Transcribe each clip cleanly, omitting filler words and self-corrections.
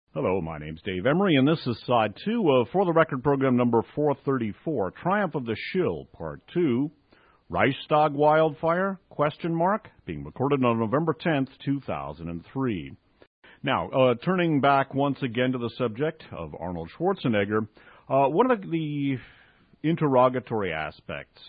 Hello, my name's Dave Emery, and this is Side 2 of For the Record program number 434, Triumph of the Shill, Part 2, Reichstag Wildfire, ? Being recorded on November 10th, 2003. Now, turning back once again to the subject of Arnold Schwarzenegger, one of the interrogatory aspects,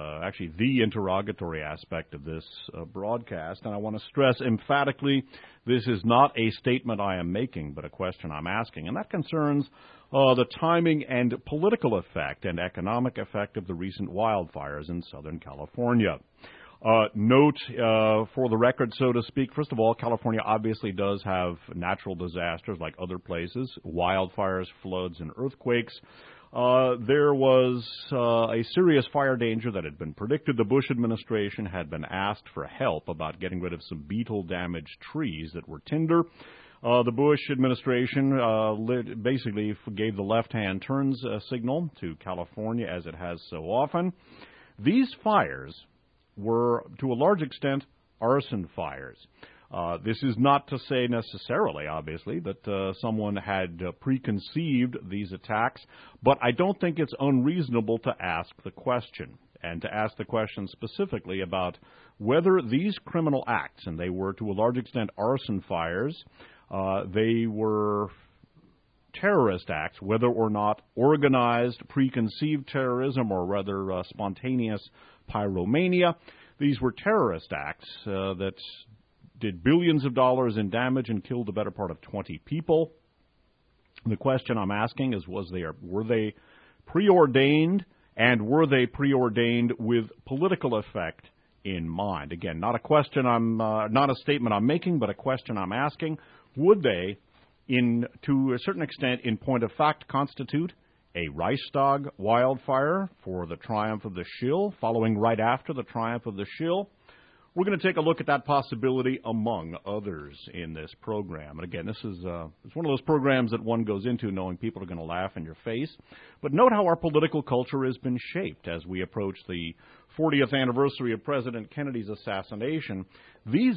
the interrogatory aspect of this broadcast, and I want to stress emphatically, this is not a statement I am making, but a question I'm asking, and that concerns the timing and political effect and economic effect of the recent wildfires in Southern California. Note, for the record, so to speak, first of all, California obviously does have natural disasters like other places, wildfires, floods, and earthquakes. There was a serious fire danger that had been predicted. The Bush administration had been asked for help about getting rid of some beetle-damaged trees that were tinder. The Bush administration basically gave the left-hand turns signal to California, as it has so often. These fires were, to a large extent, arson fires. This is not to say necessarily, obviously, that someone had preconceived these attacks, but I don't think it's unreasonable to ask the question, and to ask the question specifically about whether these criminal acts, and they were to a large extent arson fires, they were terrorist acts, whether or not organized, preconceived terrorism, or rather spontaneous pyromania. These were terrorist acts that did billions of dollars in damage and killed the better part of 20 people. The question I'm asking is, were they preordained, and were they preordained with political effect in mind? Again, not a statement I'm making, but a question I'm asking. Would they, to a certain extent, in point of fact, constitute a Reichstag wildfire for the Triumph of the Shill, following right after the Triumph of the Shill? We're going to take a look at that possibility among others in this program. And again, this is it's one of those programs that one goes into knowing people are going to laugh in your face. But note how our political culture has been shaped as we approach the 40th anniversary of President Kennedy's assassination. These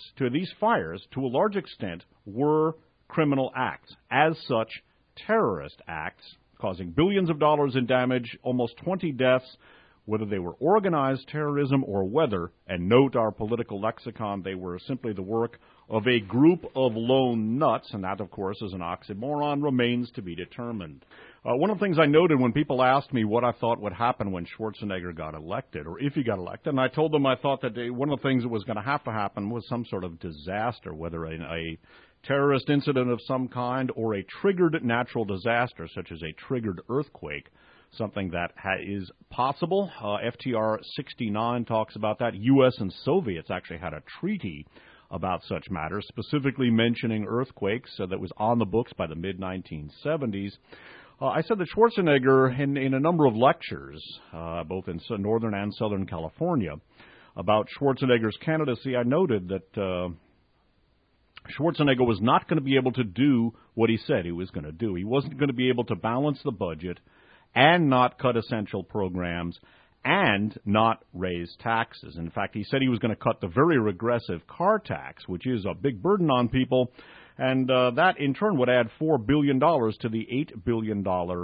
fires, to a large extent, were criminal acts. As such, terrorist acts, causing billions of dollars in damage, almost 20 deaths, whether they were organized terrorism or whether, and note our political lexicon, they were simply the work of a group of lone nuts, and that, of course, is an oxymoron, remains to be determined. One of the things I noted when people asked me what I thought would happen when Schwarzenegger got elected, or if he got elected, and I told them I thought that one of the things that was going to happen was some sort of disaster, whether a terrorist incident of some kind or a triggered natural disaster, such as a triggered earthquake, something that is possible. FTR 69 talks about that. U.S. and Soviets actually had a treaty about such matters, specifically mentioning earthquakes that was on the books by the mid-1970s. I said that Schwarzenegger, in a number of lectures, both in Northern and Southern California, about Schwarzenegger's candidacy, I noted that Schwarzenegger was not going to be able to do what he said he was going to do. He wasn't going to be able to balance the budget and not cut essential programs, and not raise taxes. In fact, he said he was going to cut the very regressive car tax, which is a big burden on people, and that in turn would add $4 billion to the $8 billion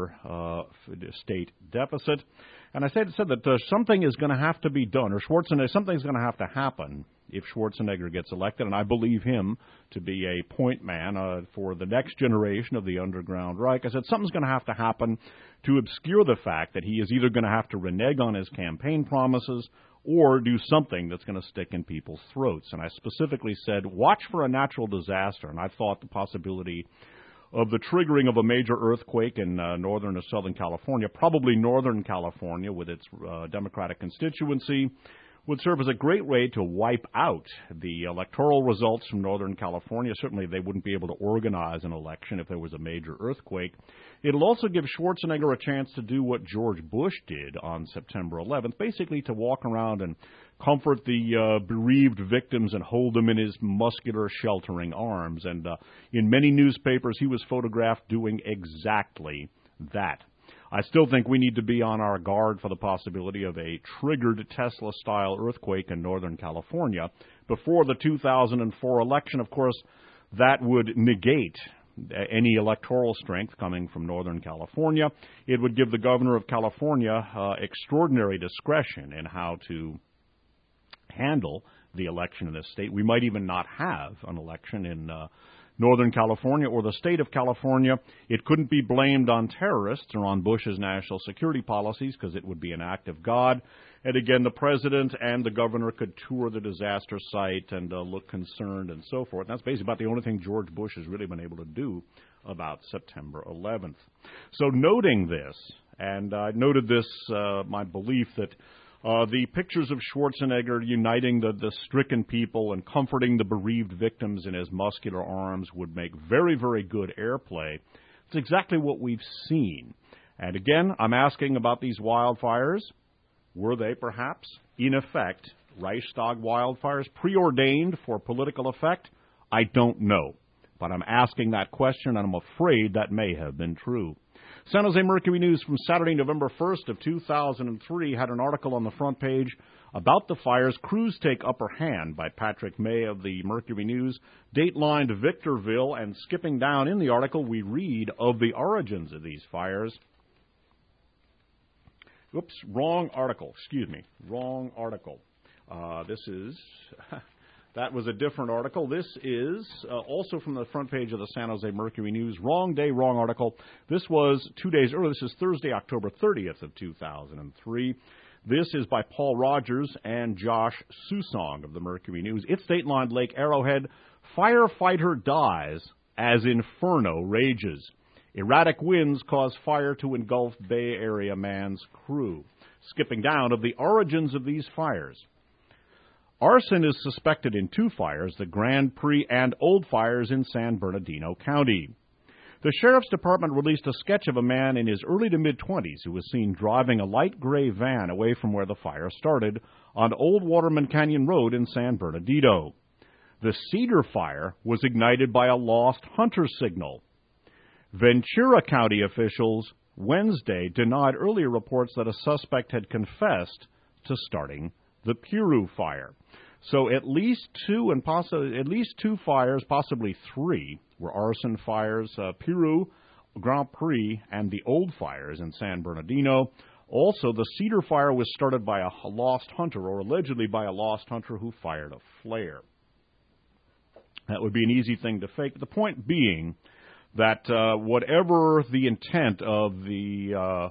state deficit. And I said that something is going to have to be done, or something's going to have to happen if Schwarzenegger gets elected, and I believe him to be a point man for the next generation of the Underground Reich. I said something's going to have to happen to obscure the fact that he is either going to have to renege on his campaign promises or do something that's going to stick in people's throats. And I specifically said, watch for a natural disaster, and I thought the possibility of the triggering of a major earthquake in northern or southern California, probably northern California with its Democratic constituency, would serve as a great way to wipe out the electoral results from Northern California. Certainly they wouldn't be able to organize an election if there was a major earthquake. It'll also give Schwarzenegger a chance to do what George Bush did on September 11th, basically to walk around and comfort the bereaved victims and hold them in his muscular, sheltering arms. And in many newspapers, he was photographed doing exactly that. I still think we need to be on our guard for the possibility of a triggered Tesla-style earthquake in Northern California before the 2004 election. Of course, that would negate any electoral strength coming from Northern California. It would give the governor of California extraordinary discretion in how to handle the election in this state. We might even not have an election in Northern California or the state of California. It couldn't be blamed on terrorists or on Bush's national security policies because it would be an act of God. And again, the president and the governor could tour the disaster site and look concerned and so forth. And that's basically about the only thing George Bush has really been able to do about September 11th. So noting this, and I noted this, my belief that the pictures of Schwarzenegger uniting the stricken people and comforting the bereaved victims in his muscular arms would make very, very good airplay. It's exactly what we've seen. And again, I'm asking about these wildfires. Were they perhaps, in effect, Reichstag wildfires preordained for political effect? I don't know. But I'm asking that question, and I'm afraid that may have been true. San Jose Mercury News from Saturday, November 1st of 2003 had an article on the front page about the fires. Crews take upper hand by Patrick May of the Mercury News. Datelined Victorville, and skipping down in the article, we read of the origins of these fires. Oops, wrong article. Excuse me, wrong article. That was a different article. This is also from the front page of the San Jose Mercury News. Wrong day, wrong article. This was 2 days earlier. This is Thursday, October 30th of 2003. This is by Paul Rogers and Josh Susong of the Mercury News. It's datelined Lake Arrowhead. Firefighter dies as inferno rages. Erratic winds cause fire to engulf Bay Area man's crew. Skipping down of the origins of these fires. Arson is suspected in 2 fires, the Grand Prix and Old Fires in San Bernardino County. The Sheriff's Department released a sketch of a man in his early to mid-20s who was seen driving a light gray van away from where the fire started on Old Waterman Canyon Road in San Bernardino. The Cedar Fire was ignited by a lost hunter signal. Ventura County officials Wednesday denied earlier reports that a suspect had confessed to starting the Piru Fire. So at least 2 fires, possibly 3, were arson fires, Piru, Grand Prix, and the Old Fires in San Bernardino. Also, the Cedar Fire was started by a lost hunter, or allegedly by a lost hunter who fired a flare. That would be an easy thing to fake. The point being that whatever the intent of the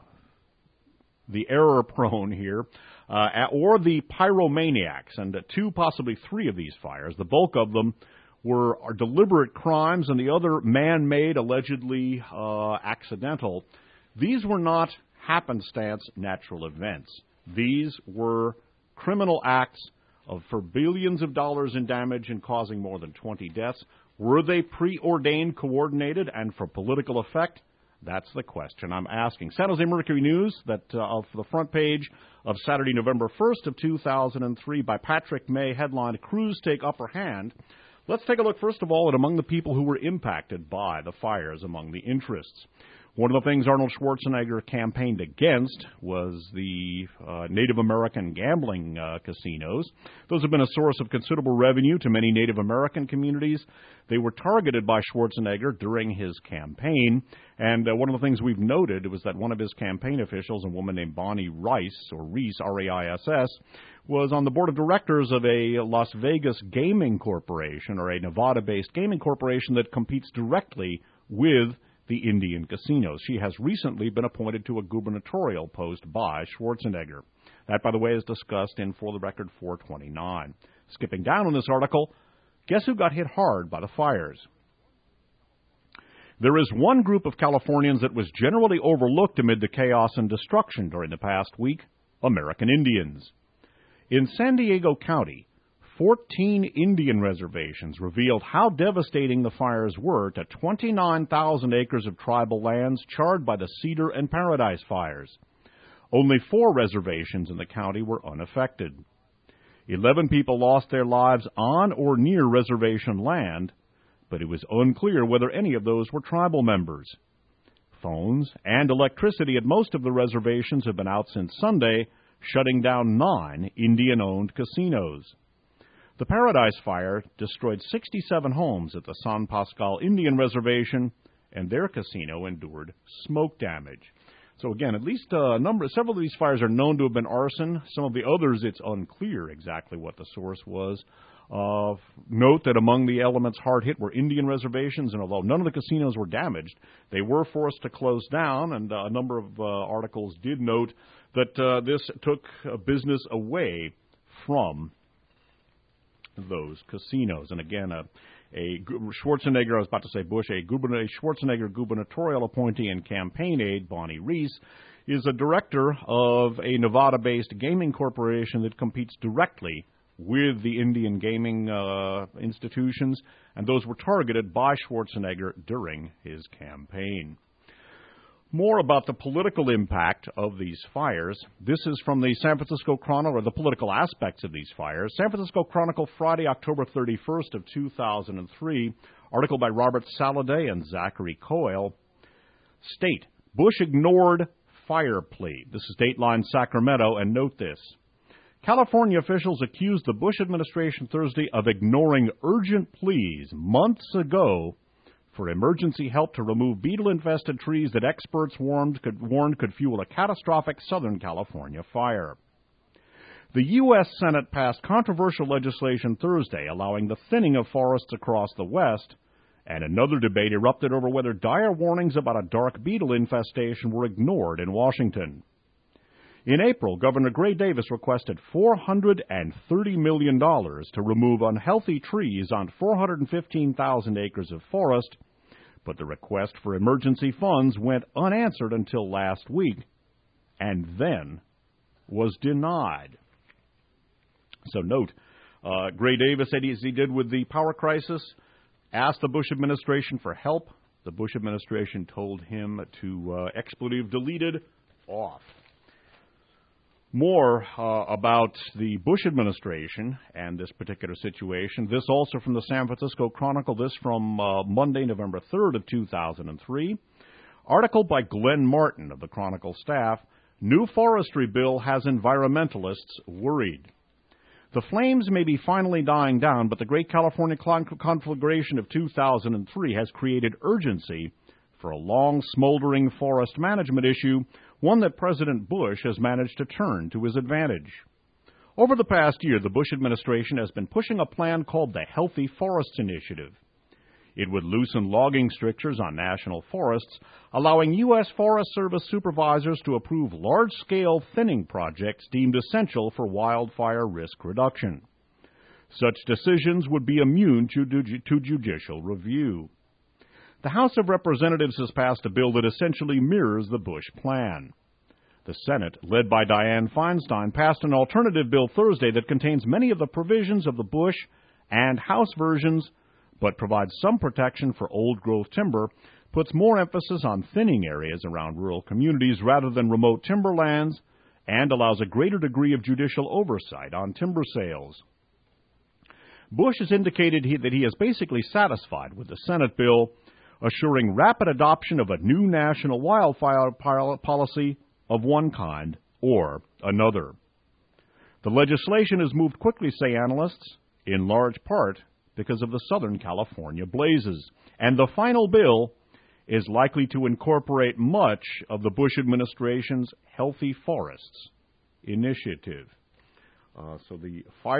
error-prone here, or the pyromaniacs, and 2, possibly 3 of these fires, the bulk of them are deliberate crimes, and the other man-made, allegedly accidental. These were not happenstance natural events. These were criminal acts for billions of dollars in damage and causing more than 20 deaths. Were they preordained, coordinated, and for political effect? That's the question I'm asking. San Jose Mercury News, that of the front page of Saturday, November 1st of 2003 by Patrick May, headlined, Crews Take Upper Hand. Let's take a look, first of all, at among the people who were impacted by the fires among the interests. One of the things Arnold Schwarzenegger campaigned against was the Native American gambling casinos. Those have been a source of considerable revenue to many Native American communities. They were targeted by Schwarzenegger during his campaign, and one of the things we've noted was that one of his campaign officials, a woman named Bonnie Rice, or Reese, R-A-I-S-S, was on the board of directors of a Las Vegas gaming corporation, or a Nevada-based gaming corporation that competes directly with the Indian casinos. She has recently been appointed to a gubernatorial post by Schwarzenegger. That, by the way, is discussed in For the Record 429. Skipping down on this article, guess who got hit hard by the fires? There is one group of Californians that was generally overlooked amid the chaos and destruction during the past week: American Indians. In San Diego County, 14 Indian reservations revealed how devastating the fires were to 29,000 acres of tribal lands charred by the Cedar and Paradise fires. Only 4 reservations in the county were unaffected. 11 people lost their lives on or near reservation land, but it was unclear whether any of those were tribal members. Phones and electricity at most of the reservations have been out since Sunday, shutting down 9 Indian-owned casinos. The Paradise Fire destroyed 67 homes at the San Pascual Indian Reservation, and their casino endured smoke damage. So again, at least several of these fires are known to have been arson. Some of the others, it's unclear exactly what the source was. Note that among the elements hard hit were Indian reservations, and although none of the casinos were damaged, they were forced to close down, and a number of articles did note that this took business away from those casinos. And again, Schwarzenegger, I was about to say Bush, a Schwarzenegger gubernatorial appointee and campaign aide, Bonnie Reese, is a director of a Nevada-based gaming corporation that competes directly with the Indian gaming institutions, and those were targeted by Schwarzenegger during his campaign. More about the political impact of these fires. This is from the San Francisco Chronicle, or the political aspects of these fires. San Francisco Chronicle, Friday, October 31st of 2003. Article by Robert Saladay and Zachary Coyle. State, Bush ignored fire plea. This is Dateline Sacramento, and note this. California officials accused the Bush administration Thursday of ignoring urgent pleas months ago for emergency help to remove beetle-infested trees that experts warned could fuel a catastrophic Southern California fire. The U.S. Senate passed controversial legislation Thursday allowing the thinning of forests across the West, and another debate erupted over whether dire warnings about a dark beetle infestation were ignored in Washington. In April, Governor Gray Davis requested $430 million to remove unhealthy trees on 415,000 acres of forest, but the request for emergency funds went unanswered until last week, and then was denied. So note, Gray Davis said, as he did with the power crisis, asked the Bush administration for help. The Bush administration told him to expletive deleted off. More about the Bush administration and this particular situation. This also from the San Francisco Chronicle. This from Monday, November 3rd of 2003. Article by Glenn Martin of the Chronicle staff. New forestry bill has environmentalists worried. The flames may be finally dying down, but the Great California Conflagration of 2003 has created urgency for a long, smoldering forest management issue, one that President Bush has managed to turn to his advantage. Over the past year, the Bush administration has been pushing a plan called the Healthy Forests Initiative. It would loosen logging strictures on national forests, allowing U.S. Forest Service supervisors to approve large-scale thinning projects deemed essential for wildfire risk reduction. Such decisions would be immune to judicial review. The House of Representatives has passed a bill that essentially mirrors the Bush plan. The Senate, led by Dianne Feinstein, passed an alternative bill Thursday that contains many of the provisions of the Bush and House versions, but provides some protection for old-growth timber, puts more emphasis on thinning areas around rural communities rather than remote timberlands, and allows a greater degree of judicial oversight on timber sales. Bush has indicated that he is basically satisfied with the Senate bill, assuring rapid adoption of a new national wildfire policy of one kind or another. The legislation has moved quickly, say analysts, in large part because of the Southern California blazes, and the final bill is likely to incorporate much of the Bush administration's Healthy Forests initiative. So the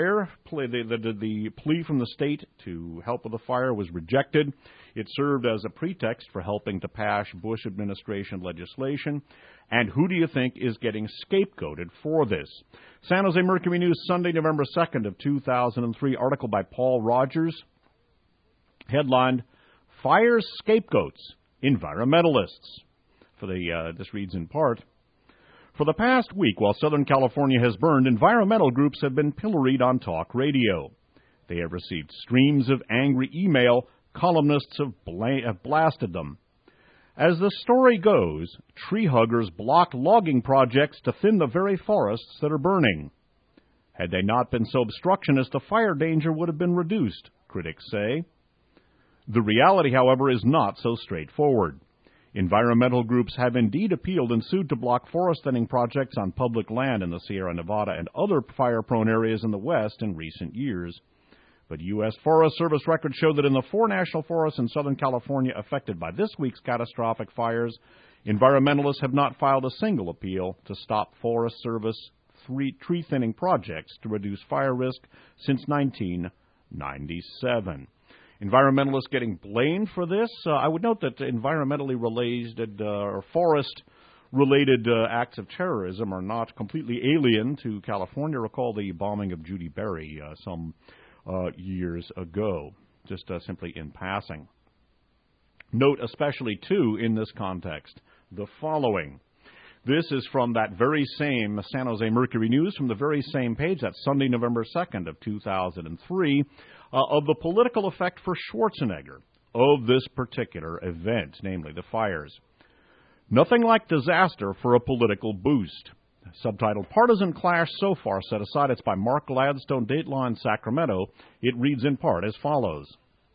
plea from the state to help with the fire was rejected. It served as a pretext for helping to pass Bush administration legislation. And who do you think is getting scapegoated for this? San Jose Mercury News, Sunday, November 2nd of 2003, article by Paul Rogers, headlined, Fire Scapegoats, Environmentalists. This reads in part, for the past week, while Southern California has burned, environmental groups have been pilloried on talk radio. They have received streams of angry email. Columnists have blasted them. As the story goes, tree huggers block logging projects to thin the very forests that are burning. Had they not been so obstructionist, the fire danger would have been reduced, critics say. The reality, however, is not so straightforward. Environmental groups have indeed appealed and sued to block forest thinning projects on public land in the Sierra Nevada and other fire-prone areas in the West in recent years. But U.S. Forest Service records show that in the 4 national forests in Southern California affected by this week's catastrophic fires, environmentalists have not filed a single appeal to stop Forest Service tree thinning projects to reduce fire risk since 1997. Environmentalists getting blamed for this. I would note that environmentally related or forest-related acts of terrorism are not completely alien to California. Recall the bombing of Judy Berry some years ago, just simply in passing. Note especially, too, in this context, the following. This is from that very same San Jose Mercury News, from the very same page, that's Sunday, November 2nd of 2003, of the political effect for Schwarzenegger of this particular event, namely the fires. Nothing like disaster for a political boost. Subtitled, Partisan Clash So Far Set Aside. It's by Mark Gladstone, Dateline, Sacramento. It reads in part as follows.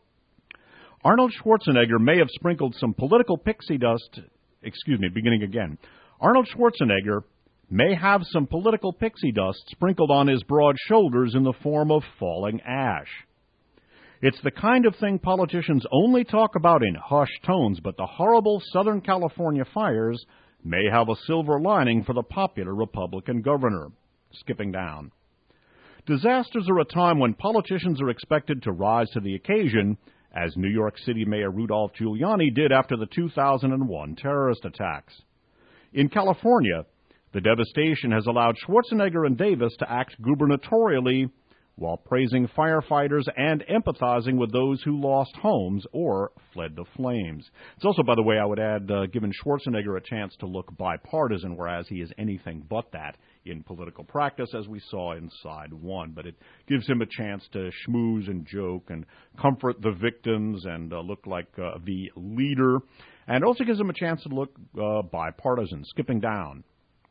Arnold Schwarzenegger may have sprinkled some political pixie dust, beginning again. Arnold Schwarzenegger may have some political pixie dust sprinkled on his broad shoulders in the form of falling ash. It's the kind of thing politicians only talk about in hushed tones, but the horrible Southern California fires may have a silver lining for the popular Republican governor. Skipping down. Disasters are a time when politicians are expected to rise to the occasion, as New York City Mayor Rudolph Giuliani did after the 2001 terrorist attacks. In California, the devastation has allowed Schwarzenegger and Davis to act gubernatorially while praising firefighters and empathizing with those who lost homes or fled the flames. It's also, by the way, I would add, given Schwarzenegger a chance to look bipartisan, whereas he is anything but that in political practice, as we saw in Side 1. But it gives him a chance to schmooze and joke and comfort the victims and look like the leader. And also gives him a chance to look bipartisan. Skipping down.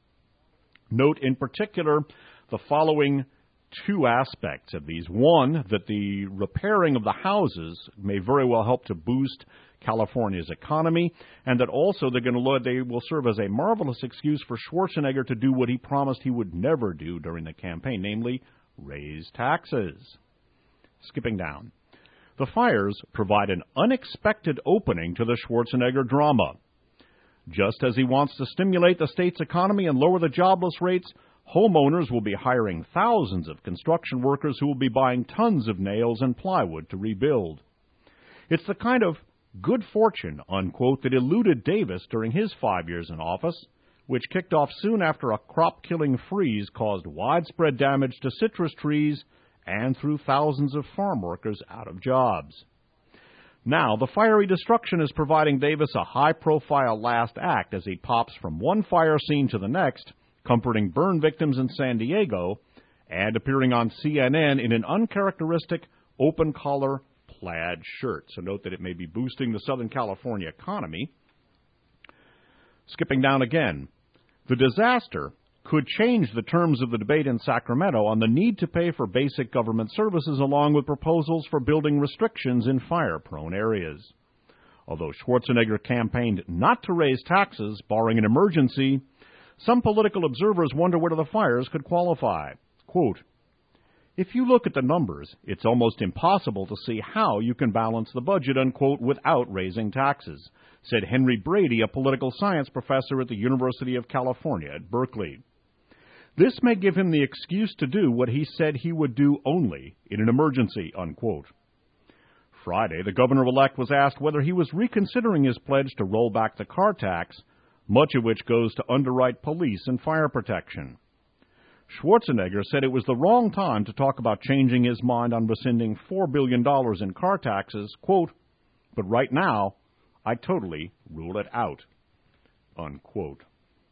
Note in particular the following 2 aspects of these. One, that the repairing of the houses may very well help to boost California's economy, and that also they will serve as a marvelous excuse for Schwarzenegger to do what he promised he would never do during the campaign, namely raise taxes. Skipping down. The fires provide an unexpected opening to the Schwarzenegger drama. Just as he wants to stimulate the state's economy and lower the jobless rates, homeowners will be hiring thousands of construction workers who will be buying tons of nails and plywood to rebuild. It's the kind of good fortune, unquote, that eluded Davis during his 5 years in office, which kicked off soon after a crop-killing freeze caused widespread damage to citrus trees and threw thousands of farm workers out of jobs. Now, the fiery destruction is providing Davis a high-profile last act as he pops from one fire scene to the next, comforting burn victims in San Diego, and appearing on CNN in an uncharacteristic open-collar plaid shirt. So note that it may be boosting the Southern California economy. Skipping down again. The disaster could change the terms of the debate in Sacramento on the need to pay for basic government services, along with proposals for building restrictions in fire-prone areas. Although Schwarzenegger campaigned not to raise taxes, barring an emergency, some political observers wonder whether the fires could qualify. Quote, if you look at the numbers, it's almost impossible to see how you can balance the budget, unquote, without raising taxes, said Henry Brady, a political science professor at the University of California at Berkeley. This may give him the excuse to do what he said he would do only in an emergency, unquote. Friday, the governor-elect was asked whether he was reconsidering his pledge to roll back the car tax, much of which goes to underwrite police and fire protection. Schwarzenegger said it was the wrong time to talk about changing his mind on rescinding $4 billion in car taxes, quote, but right now, I totally rule it out, unquote.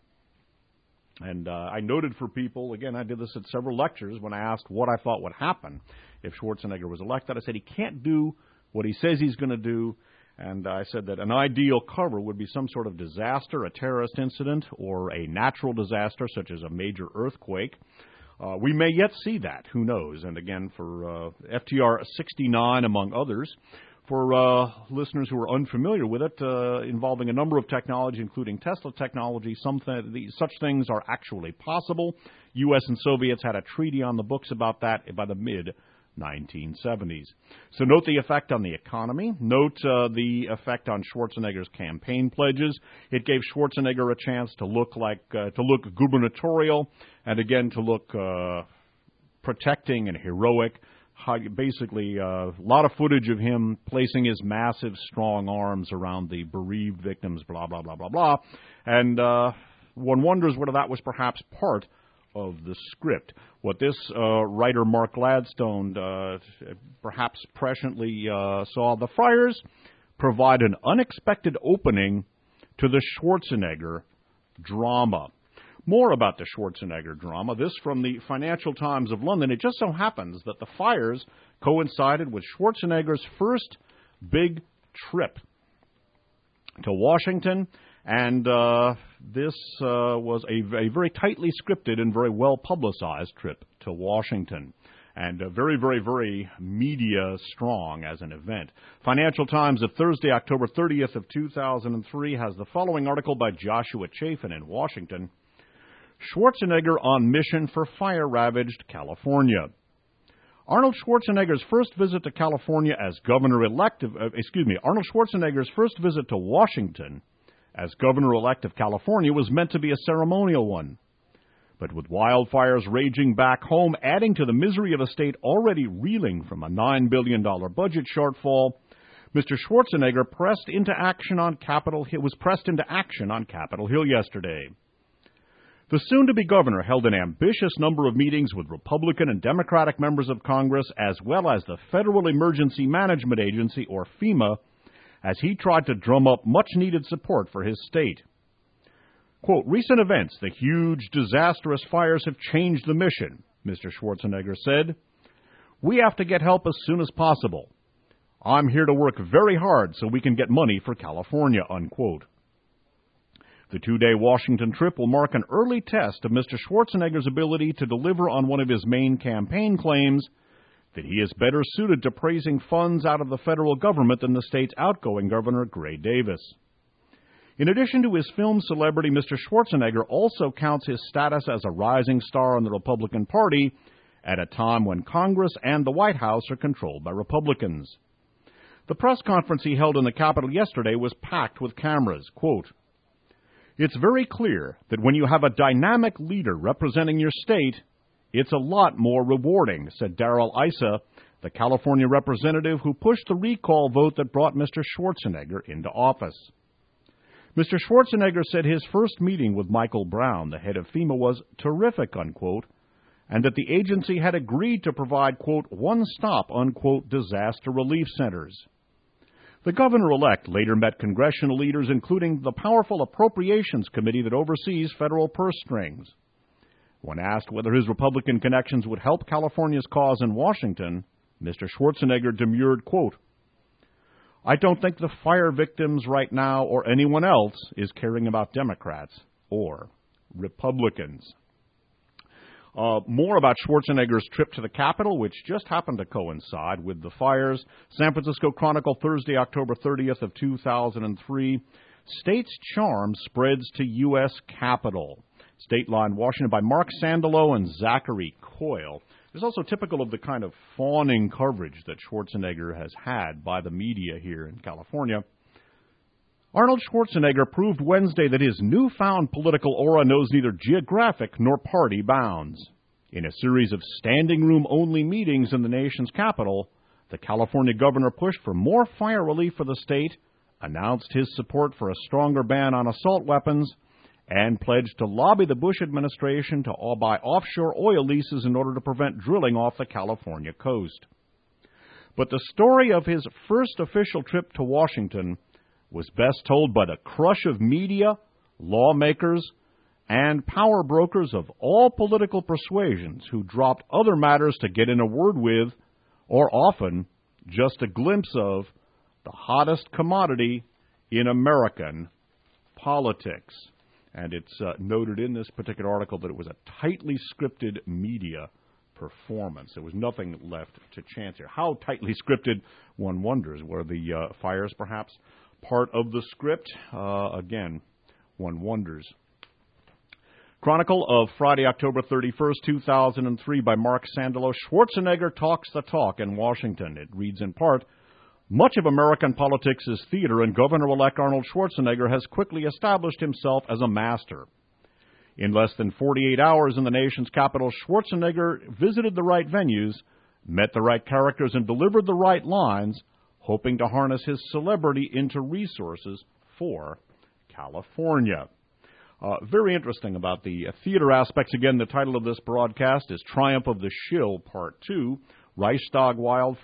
And I noted for people, again, I did this at several lectures, when I asked what I thought would happen if Schwarzenegger was elected. I said he can't do what he says he's going to do, and I said that an ideal cover would be some sort of disaster, a terrorist incident, or a natural disaster such as a major earthquake. We may yet see that, who knows. And again, for FTR 69, among others, for listeners who are unfamiliar with it, involving a number of technology, including Tesla technology, such things are actually possible. U.S. and Soviets had a treaty on the books about that by the mid 1970s. So note the effect on the economy. Note the effect on Schwarzenegger's campaign pledges. It gave Schwarzenegger a chance to look gubernatorial, and again to look protecting and heroic. Basically, a lot of footage of him placing his massive, strong arms around the bereaved victims, blah, blah, blah, blah, blah. And one wonders whether that was perhaps part of the script. What this writer, Mark Gladstone, perhaps presciently saw, the fires provide an unexpected opening to the Schwarzenegger drama. More about the Schwarzenegger drama, this from the Financial Times of London. It just so happens that the fires coincided with Schwarzenegger's first big trip to Washington, and this was a very tightly scripted and very well-publicized trip to Washington, and very, very, very media-strong as an event. Financial Times of Thursday, October 30th of 2003 has the following article by Joshua Chafin in Washington. Schwarzenegger on mission for fire-ravaged California. Arnold Schwarzenegger's first visit to California as governor-elect of, Arnold Schwarzenegger's first visit to Washington as governor-elect of California was meant to be a ceremonial one. But with wildfires raging back home, adding to the misery of a state already reeling from a $9 billion budget shortfall, Mr. Schwarzenegger was pressed into action on Capitol Hill yesterday. The soon-to-be governor held an ambitious number of meetings with Republican and Democratic members of Congress, as well as the Federal Emergency Management Agency, or FEMA, as he tried to drum up much-needed support for his state. Quote, recent events, the huge, disastrous fires have changed the mission, Mr. Schwarzenegger said. We have to get help as soon as possible. I'm here to work very hard so we can get money for California, unquote. The two-day Washington trip will mark an early test of Mr. Schwarzenegger's ability to deliver on one of his main campaign claims, that he is better suited to praising funds out of the federal government than the state's outgoing governor, Gray Davis. In addition to his film celebrity, Mr. Schwarzenegger also counts his status as a rising star in the Republican Party at a time when Congress and the White House are controlled by Republicans. The press conference he held in the Capitol yesterday was packed with cameras. Quote, it's very clear that when you have a dynamic leader representing your state, it's a lot more rewarding, said Darrell Issa, the California representative who pushed the recall vote that brought Mr. Schwarzenegger into office. Mr. Schwarzenegger said his first meeting with Michael Brown, the head of FEMA, was terrific, unquote, and that the agency had agreed to provide, quote, one-stop, unquote, disaster relief centers. The governor-elect later met congressional leaders, including the powerful Appropriations Committee that oversees federal purse strings. When asked whether his Republican connections would help California's cause in Washington, Mr. Schwarzenegger demurred, quote, I don't think the fire victims right now or anyone else is caring about Democrats or Republicans. More about Schwarzenegger's trip to the Capitol, which just happened to coincide with the fires. San Francisco Chronicle, Thursday, October 30th of 2003. State's charm spreads to U.S. Capitol. State Line, Washington, by Mark Sandalo and Zachary Coyle. It's also typical of the kind of fawning coverage that Schwarzenegger has had by the media here in California. Arnold Schwarzenegger proved Wednesday that his newfound political aura knows neither geographic nor party bounds. In a series of standing-room-only meetings in the nation's capital, the California governor pushed for more fire relief for the state, announced his support for a stronger ban on assault weapons, and pledged to lobby the Bush administration to buy offshore oil leases in order to prevent drilling off the California coast. But the story of his first official trip to Washington was best told by the crush of media, lawmakers, and power brokers of all political persuasions who dropped other matters to get in a word with, or often just a glimpse of, the hottest commodity in American politics. And it's noted in this particular article that it was a tightly scripted media performance. There was nothing left to chance here. How tightly scripted, one wonders. Were the fires perhaps part of the script? Again, one wonders. Chronicle of Friday, October 31st, 2003 by Mark Sandalo. Schwarzenegger talks the talk in Washington. It reads in part, much of American politics is theater, and Governor-elect Arnold Schwarzenegger has quickly established himself as a master. In less than 48 hours in the nation's capital, Schwarzenegger visited the right venues, met the right characters, and delivered the right lines, hoping to harness his celebrity into resources for California. Very interesting about the theater aspects. Again, the title of this broadcast is Triumph of the Shill, Part 2, Reichstag Wildfire, ?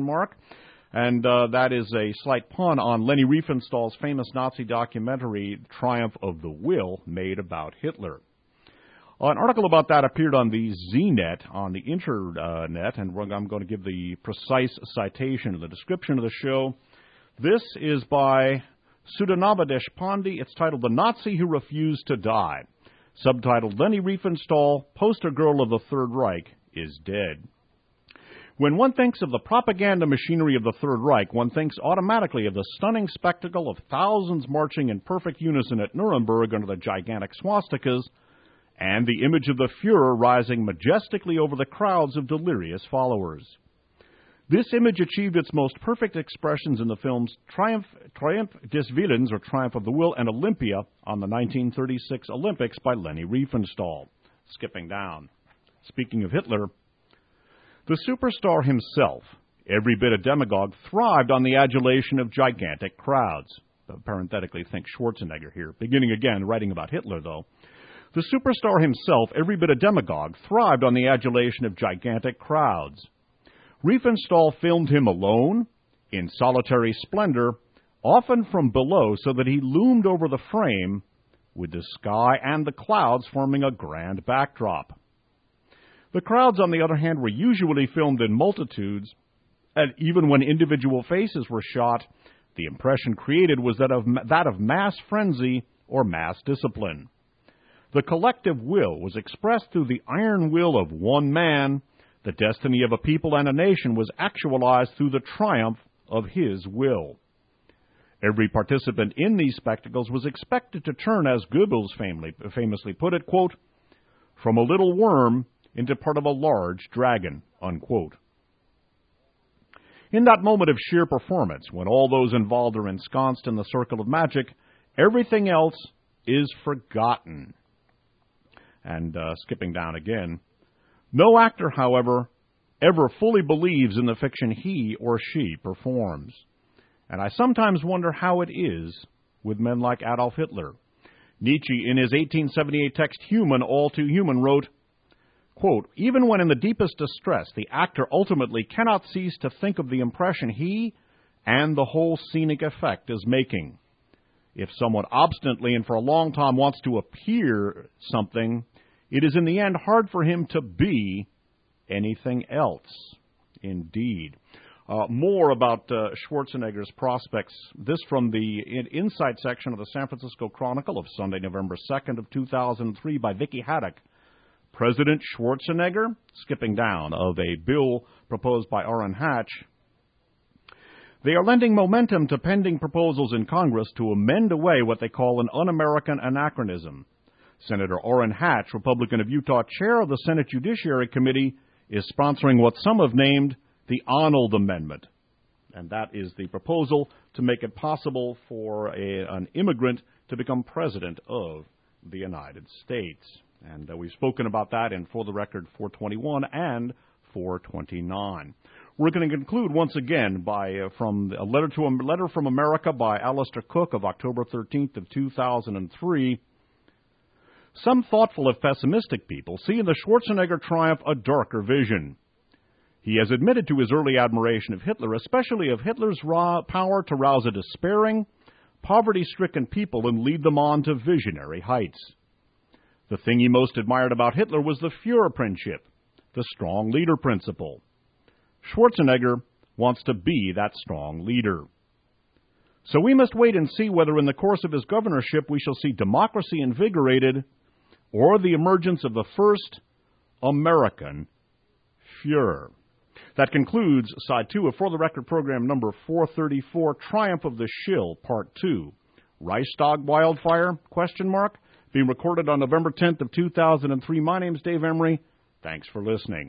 And that is a slight pun on Leni Riefenstahl's famous Nazi documentary, Triumph of the Will, made about Hitler. An article about that appeared on the ZNet, on the Internet, and I'm going to give the precise citation in the description of the show. This is by Sudhanava Deshpande. It's titled The Nazi Who Refused to Die. Subtitled, Leni Riefenstahl, Poster Girl of the Third Reich, is Dead. When one thinks of the propaganda machinery of the Third Reich, one thinks automatically of the stunning spectacle of thousands marching in perfect unison at Nuremberg under the gigantic swastikas, and the image of the Fuhrer rising majestically over the crowds of delirious followers. This image achieved its most perfect expressions in the films Triumph des Willens, or Triumph of the Will, and Olympia on the 1936 Olympics by Leni Riefenstahl. Skipping down. Speaking of Hitler, the superstar himself, every bit a demagogue, thrived on the adulation of gigantic crowds. Parenthetically, think Schwarzenegger here. Beginning again, writing about Hitler, though. The superstar himself, every bit a demagogue, thrived on the adulation of gigantic crowds. Riefenstahl filmed him alone, in solitary splendor, often from below, so that he loomed over the frame, with the sky and the clouds forming a grand backdrop. The crowds, on the other hand, were usually filmed in multitudes, and even when individual faces were shot, the impression created was that of mass frenzy or mass discipline. The collective will was expressed through the iron will of one man. The destiny of a people and a nation was actualized through the triumph of his will. Every participant in these spectacles was expected to turn, as Goebbels famously put it, quote, from a little worm into part of a large dragon, unquote. In that moment of sheer performance, when all those involved are ensconced in the circle of magic, everything else is forgotten. And skipping down again, no actor, however, ever fully believes in the fiction he or she performs. And I sometimes wonder how it is with men like Adolf Hitler. Nietzsche, in his 1878 text Human, All Too Human, wrote, quote, even when in the deepest distress, the actor ultimately cannot cease to think of the impression he and the whole scenic effect is making. If someone obstinately and for a long time wants to appear something, it is in the end hard for him to be anything else. Indeed. More about Schwarzenegger's prospects. This from the Insight section of the San Francisco Chronicle of Sunday, November 2nd of 2003 by Vicky Haddock. President Schwarzenegger, skipping down, of a bill proposed by Orrin Hatch. They are lending momentum to pending proposals in Congress to amend away what they call an un-American anachronism. Senator Orrin Hatch, Republican of Utah, chair of the Senate Judiciary Committee, is sponsoring what some have named the Arnold Amendment. And that is the proposal to make it possible for an immigrant to become president of the United States. And we've spoken about that in For the Record 421 and 429. We're going to conclude once again from a letter from America by Alistair Cook of October 13th of 2003. Some thoughtful, if pessimistic people see in the Schwarzenegger triumph a darker vision. He has admitted to his early admiration of Hitler, especially of Hitler's power to rouse a despairing, poverty-stricken people and lead them on to visionary heights. The thing he most admired about Hitler was the Führerprinzip, the strong leader principle. Schwarzenegger wants to be that strong leader. So we must wait and see whether in the course of his governorship we shall see democracy invigorated or the emergence of the first American Führer. That concludes Side 2 of For the Record program number 434, Triumph of the Shill, Part 2. Reichstag Wildfire, ? being recorded on November 10th of 2003. My name's Dave Emery. Thanks for listening.